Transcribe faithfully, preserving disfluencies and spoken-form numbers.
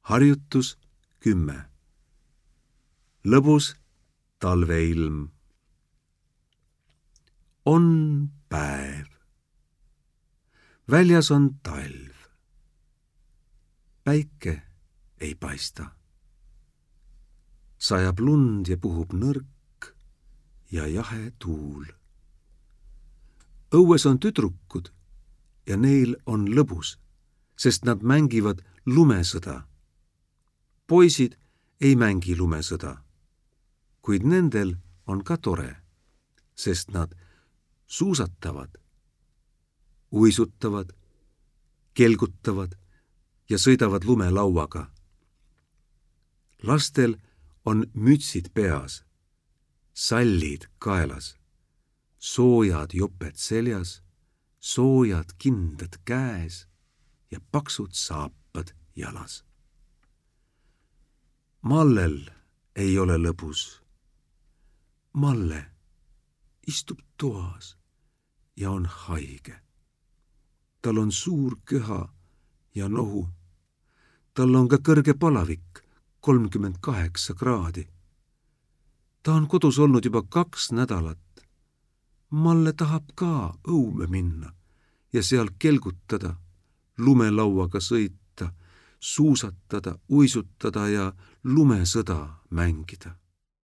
Harjutus kümme. Lõbus talveilm. On päev. Väljas on talv. Päike ei paista. Sajab lund ja puhub nõrk ja jahe tuul. Õues on tüdrukud ja neil on lõbus, sest nad mängivad lumesõda. Poisid ei mängi lumesõda, kuid nendel on ka tore, sest nad suusatavad, uisutavad, kelgutavad ja sõidavad lumelauaga. Lastel on mütsid peas, sallid kaelas, soojad joped seljas, soojad kindad käes ja paksud saapad jalas. Mallel ei ole lõbus. Malle istub toas ja on haige. Tal on suur köha ja nohu. Tal on ka kõrge palavik, kolmkümmend kaheksa kraadi. Ta on kodus olnud juba kaks nädalat. Malle tahab ka õue minna ja seal kelgutada, lumelauaga sõita, suusatada, uisutada ja lumesõda mängida.